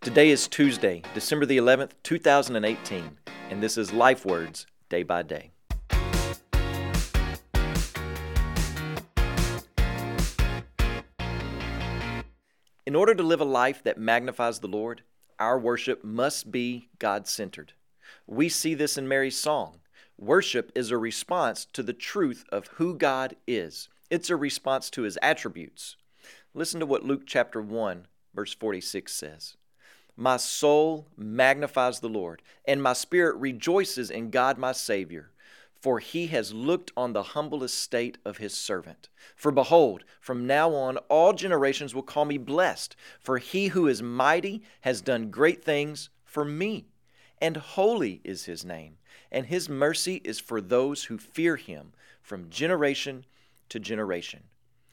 Today is Tuesday, December the 11th, 2018, and this is Life Words Day by Day. In order to live a life that magnifies the Lord, our worship must be God-centered. We see this in Mary's song. Worship is a response to the truth of who God is. It's a response to His attributes. Listen to what Luke chapter 1, verse 46 says. My soul magnifies the Lord, and my spirit rejoices in God my Savior, for He has looked on the humble estate of His servant. For behold, from now on all generations will call me blessed, for He who is mighty has done great things for me. And holy is His name, and His mercy is for those who fear Him from generation to generation.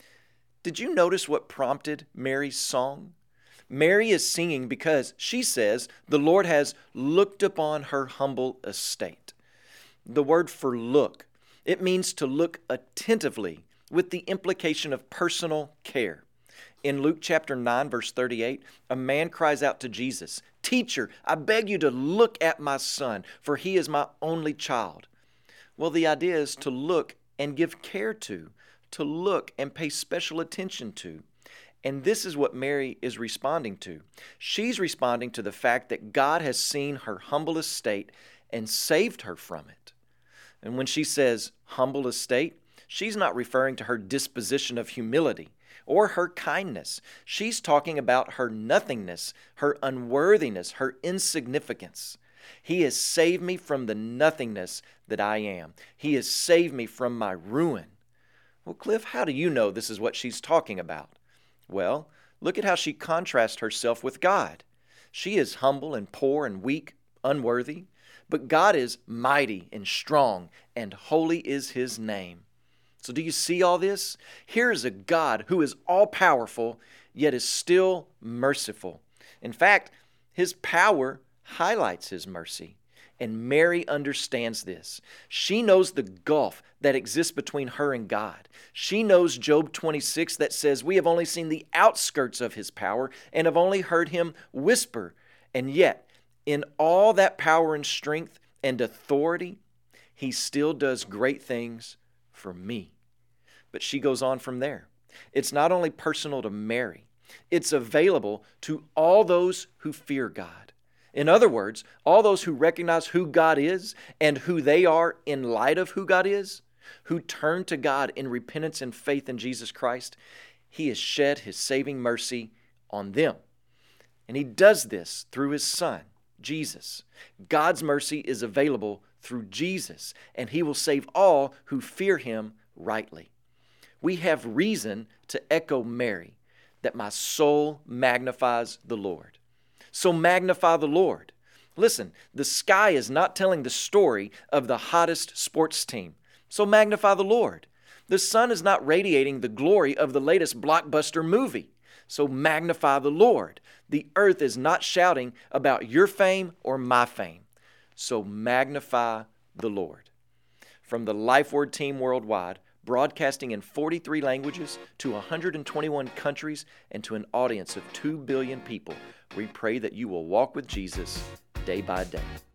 Did you notice what prompted Mary's song? Mary is singing because she says the Lord has looked upon her humble estate. The word for look, it means to look attentively with the implication of personal care. In Luke chapter 9, verse 38, a man cries out to Jesus, "Teacher, I beg you to look at my son, for he is my only child." Well, the idea is to look and give care to look and pay special attention to. And this is what Mary is responding to. She's responding to the fact that God has seen her humble estate and saved her from it. And when she says humble estate, she's not referring to her disposition of humility or her kindness. She's talking about her nothingness, her unworthiness, her insignificance. He has saved me from the nothingness that I am. He has saved me from my ruin. Well, Cliff, how do you know this is what she's talking about? Well, look at how she contrasts herself with God. She is humble and poor and weak, unworthy, but God is mighty and strong, and holy is His name. So do you see all this? Here is a God who is all-powerful, yet is still merciful. In fact, His power highlights His mercy. And Mary understands this. She knows the gulf that exists between her and God. She knows Job 26 that says, we have only seen the outskirts of His power and have only heard Him whisper. And yet, in all that power and strength and authority, He still does great things for me. But she goes on from there. It's not only personal to Mary. It's available to all those who fear God. In other words, all those who recognize who God is and who they are in light of who God is, who turn to God in repentance and faith in Jesus Christ, He has shed His saving mercy on them. And He does this through His Son, Jesus. God's mercy is available through Jesus, and He will save all who fear Him rightly. We have reason to echo Mary, that my soul magnifies the Lord. So magnify the Lord. Listen, the sky is not telling the story of the hottest sports team. So magnify the Lord. The sun is not radiating the glory of the latest blockbuster movie. So magnify the Lord. The earth is not shouting about your fame or my fame. So magnify the Lord. From the Life Word team worldwide, broadcasting in 43 languages to 121 countries and to an audience of 2 billion people, we pray that you will walk with Jesus day by day.